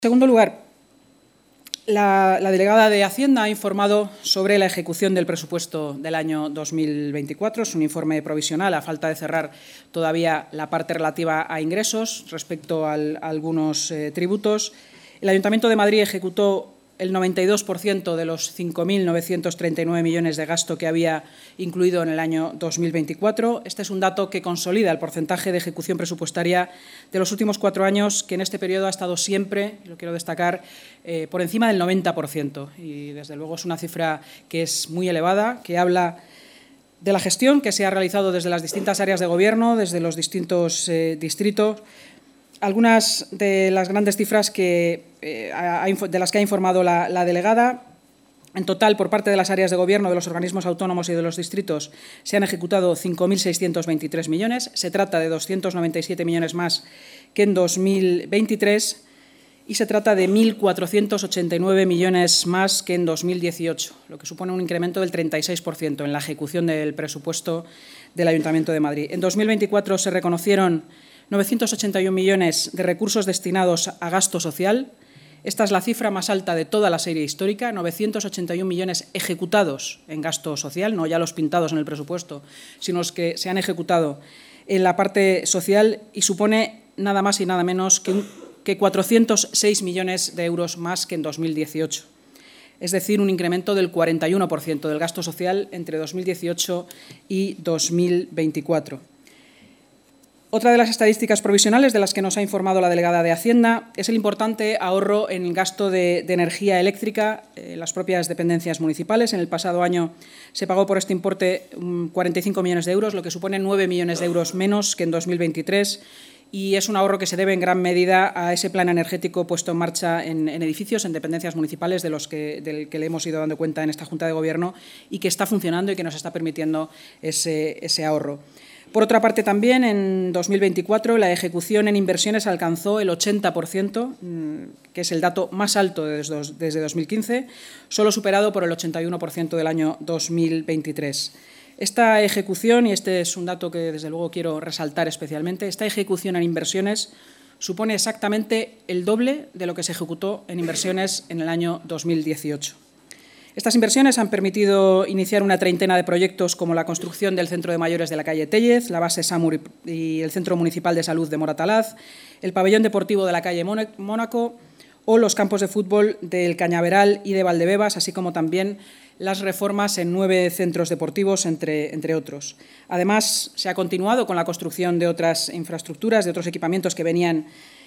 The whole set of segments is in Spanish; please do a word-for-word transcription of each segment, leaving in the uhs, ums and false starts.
En segundo lugar, la, la delegada de Hacienda ha informado sobre la ejecución del presupuesto del año dos mil veinticuatro. Es un informe provisional, a falta de cerrar todavía la parte relativa a ingresos respecto al, a algunos eh, tributos. El Ayuntamiento de Madrid ejecutó el noventa y dos por ciento de los cinco mil novecientos treinta y nueve millones de gasto que había incluido en el año dos mil veinticuatro. Este es un dato que consolida el porcentaje de ejecución presupuestaria de los últimos cuatro años, que en este periodo ha estado siempre, lo quiero destacar, eh, por encima del noventa por ciento. Y, desde luego, es una cifra que es muy elevada, que habla de la gestión que se ha realizado desde las distintas áreas de gobierno, desde los distintos eh, distritos. Algunas de las grandes cifras que, eh, ha, de las que ha informado la, la delegada: en total, por parte de las áreas de gobierno, de los organismos autónomos y de los distritos, se han ejecutado cinco mil seiscientos veintitrés millones. Se trata de doscientos noventa y siete millones más que en dos mil veintitrés y se trata de mil cuatrocientos ochenta y nueve millones más que en dos mil dieciocho, lo que supone un incremento del treinta y seis por ciento en la ejecución del presupuesto del Ayuntamiento de Madrid. En dos mil veinticuatro se reconocieron novecientos ochenta y un millones de recursos destinados a gasto social. Esta es la cifra más alta de toda la serie histórica, novecientos ochenta y un millones ejecutados en gasto social, no ya los pintados en el presupuesto, sino los que se han ejecutado en la parte social, y supone nada más y nada menos que, un, que cuatrocientos seis millones de euros más que en dos mil dieciocho. Es decir, un incremento del cuarenta y uno por ciento del gasto social entre dos mil dieciocho y dos mil veinticuatro. Otra de las estadísticas provisionales de las que nos ha informado la delegada de Hacienda es el importante ahorro en el gasto de, de energía eléctrica en las propias dependencias municipales. En el pasado año se pagó por este importe cuarenta y cinco millones de euros, lo que supone nueve millones de euros menos que en dos mil veintitrés, y es un ahorro que se debe en gran medida a ese plan energético puesto en marcha en, en edificios, en dependencias municipales, de los que, del que le hemos ido dando cuenta en esta Junta de Gobierno, y que está funcionando y que nos está permitiendo ese, ese ahorro. Por otra parte, también en dos mil veinticuatro la ejecución en inversiones alcanzó el ochenta por ciento, que es el dato más alto desde, desde dos mil quince, solo superado por el ochenta y uno por ciento del año dos mil veintitrés. Esta ejecución, y este es un dato que desde luego quiero resaltar especialmente, esta ejecución en inversiones supone exactamente el doble de lo que se ejecutó en inversiones en el año dos mil dieciocho. Estas inversiones han permitido iniciar una treintena de proyectos, como la construcción del Centro de Mayores de la calle Téllez, la base SAMUR y el Centro Municipal de Salud de Moratalaz, el pabellón deportivo de la calle Mónaco o los campos de fútbol del Cañaveral y de Valdebebas, así como también las reformas en nueve centros deportivos, entre, entre otros. Además, se ha continuado con la construcción de otras infraestructuras, de otros equipamientos que venían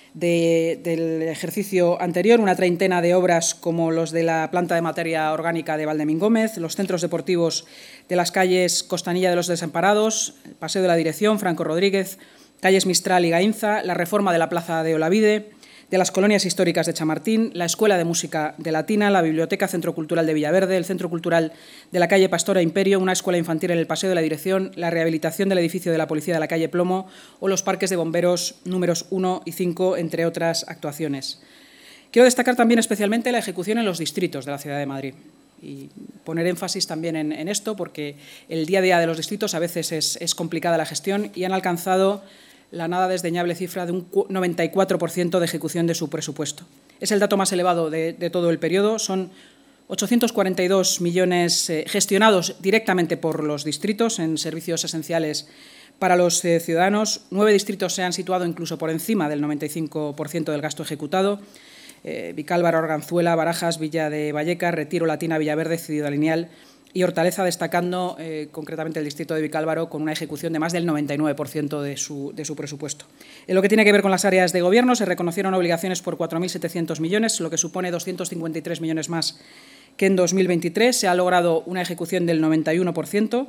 De, del ejercicio anterior, una treintena de obras como los de la planta de materia orgánica de Valdemín Gómez, los centros deportivos de las calles Costanilla de los Desamparados, Paseo de la Dirección, Franco Rodríguez, calles Mistral y Gainza, la reforma de la plaza de Olavide, de las colonias históricas de Chamartín, la Escuela de Música de Latina, la Biblioteca Centro Cultural de Villaverde, el Centro Cultural de la calle Pastora Imperio, una escuela infantil en el Paseo de la Dirección, la rehabilitación del edificio de la Policía de la calle Plomo o los parques de bomberos números uno y cinco, entre otras actuaciones. Quiero destacar también especialmente la ejecución en los distritos de la Ciudad de Madrid y poner énfasis también en, en esto, porque el día a día de los distritos a veces es, es complicada la gestión, y han alcanzado la nada desdeñable cifra de un noventa y cuatro por ciento de ejecución de su presupuesto. Es el dato más elevado de, de todo el periodo. Son ochocientos cuarenta y dos millones eh, gestionados directamente por los distritos en servicios esenciales para los eh, ciudadanos. Nueve distritos se han situado incluso por encima del noventa y cinco por ciento del gasto ejecutado. Eh, Vicálvaro, Arganzuela, Barajas, Villa de Vallecas, Retiro, Latina, Villaverde, Ciudad Lineal y Hortaleza, destacando eh, concretamente el distrito de Vicálvaro con una ejecución de más del noventa y nueve por ciento de su, de su presupuesto. En lo que tiene que ver con las áreas de gobierno, se reconocieron obligaciones por cuatro mil setecientos millones, lo que supone doscientos cincuenta y tres millones más que en dos mil veintitrés. Se ha logrado una ejecución del noventa y uno por ciento,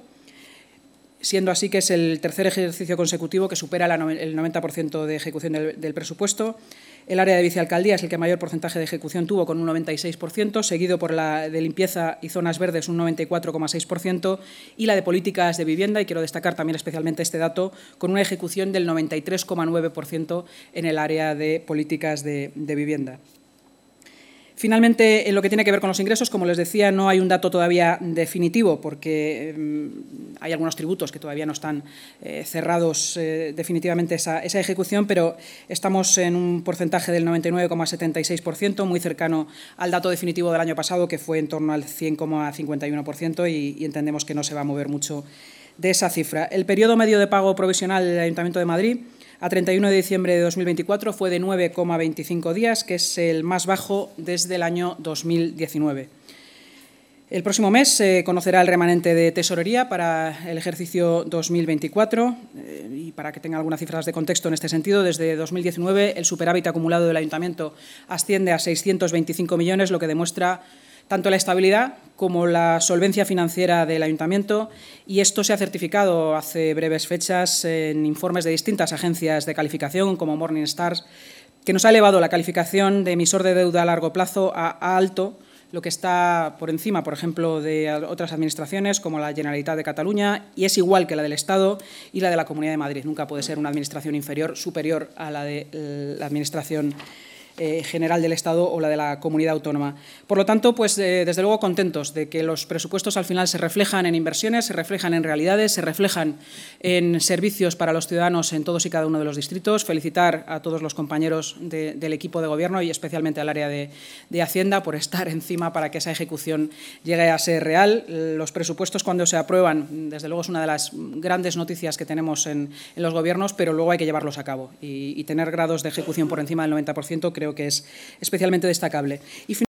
siendo así que es el tercer ejercicio consecutivo que supera la, el noventa por ciento de ejecución del, del presupuesto. El área de vicealcaldía es el que mayor porcentaje de ejecución tuvo, con un noventa y seis por ciento, seguido por la de limpieza y zonas verdes, un noventa y cuatro coma seis por ciento, y la de políticas de vivienda, y quiero destacar también especialmente este dato, con una ejecución del noventa y tres coma nueve por ciento en el área de políticas de, de vivienda. Finalmente, en lo que tiene que ver con los ingresos, como les decía, no hay un dato todavía definitivo porque eh, hay algunos tributos que todavía no están eh, cerrados eh, definitivamente esa, esa ejecución, pero estamos en un porcentaje del noventa y nueve coma setenta y seis por ciento, muy cercano al dato definitivo del año pasado, que fue en torno al cien coma cincuenta y uno por ciento, y, y entendemos que no se va a mover mucho de esa cifra. El periodo medio de pago provisional del Ayuntamiento de Madrid a treinta y uno de diciembre de dos mil veinticuatro fue de nueve coma veinticinco días, que es el más bajo desde el año dos mil diecinueve. El próximo mes se conocerá el remanente de tesorería para el ejercicio dos mil veinticuatro eh, y para que tenga algunas cifras de contexto en este sentido, desde dos mil diecinueve el superávit acumulado del Ayuntamiento asciende a seiscientos veinticinco millones, lo que demuestra tanto la estabilidad como la solvencia financiera del Ayuntamiento, y esto se ha certificado hace breves fechas en informes de distintas agencias de calificación como Morningstar, que nos ha elevado la calificación de emisor de deuda a largo plazo a, a alto, lo que está por encima, por ejemplo, de otras administraciones como la Generalitat de Cataluña, y es igual que la del Estado y la de la Comunidad de Madrid. Nunca puede ser una administración inferior superior a la de la administración Eh, general del Estado o la de la comunidad autónoma. Por lo tanto, pues eh, desde luego contentos de que los presupuestos al final se reflejan en inversiones, se reflejan en realidades, se reflejan en servicios para los ciudadanos en todos y cada uno de los distritos. Felicitar a todos los compañeros de, del equipo de Gobierno y especialmente al área de, de Hacienda por estar encima para que esa ejecución llegue a ser real. Los presupuestos, cuando se aprueban, desde luego es una de las grandes noticias que tenemos en, en los gobiernos, pero luego hay que llevarlos a cabo y, y tener grados de ejecución por encima del noventa por ciento creo que es especialmente destacable. Y